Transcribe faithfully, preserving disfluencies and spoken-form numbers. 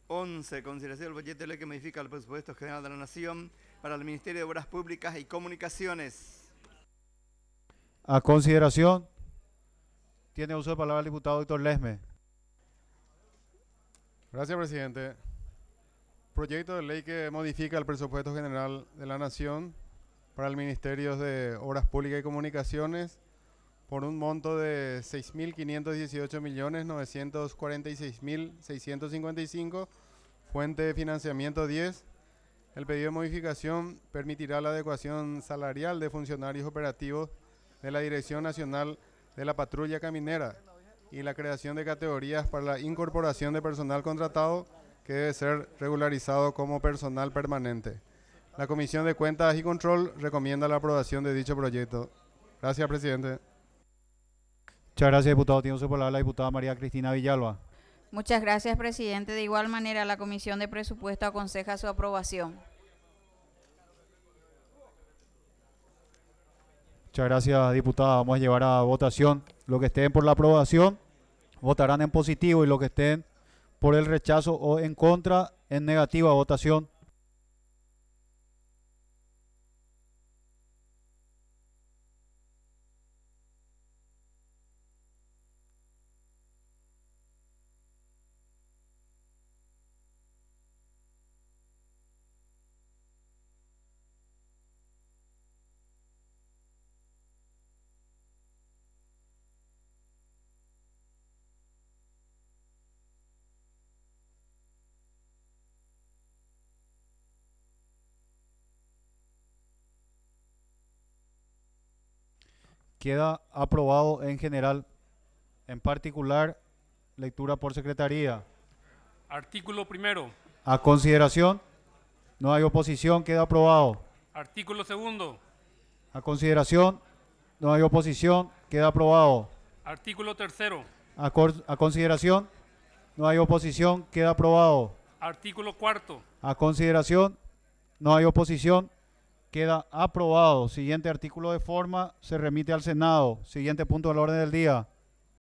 once. Consideración del proyecto de ley que modifica el presupuesto general de la Nación para el Ministerio de Obras Públicas y Comunicaciones. A consideración. Tiene uso de palabra el diputado Héctor Lesme. Gracias, presidente. Proyecto de ley que modifica el presupuesto general de la Nación para el Ministerio de Obras Públicas y Comunicaciones por un monto de seis mil quinientos dieciocho millones novecientos cuarenta y seis mil seiscientos cincuenta y cinco, fuente de financiamiento diez. El pedido de modificación permitirá la adecuación salarial de funcionarios operativos de la Dirección Nacional de la Patrulla Caminera y la creación de categorías para la incorporación de personal contratado que debe ser regularizado como personal permanente. La Comisión de Cuentas y Control recomienda la aprobación de dicho proyecto. Gracias, presidente. Muchas gracias, diputado. Tiene uso de palabra la diputada María Cristina Villalba. Muchas gracias, presidente. De igual manera, la Comisión de Presupuesto aconseja su aprobación. Muchas gracias, diputada. Vamos a llevar a votación. Los que estén por la aprobación votarán en positivo y los que estén por el rechazo o en contra en negativa votación. Queda aprobado en general. En particular, lectura por secretaría. Artículo primero. A consideración. No hay oposición. Queda aprobado. Artículo segundo. A consideración. No hay oposición. Queda aprobado. Artículo tercero. A, a consideración. No hay oposición. Queda aprobado. Artículo cuarto. A consideración. No hay oposición. Queda aprobado. Siguiente artículo de forma se remite al Senado. Siguiente punto del orden del día.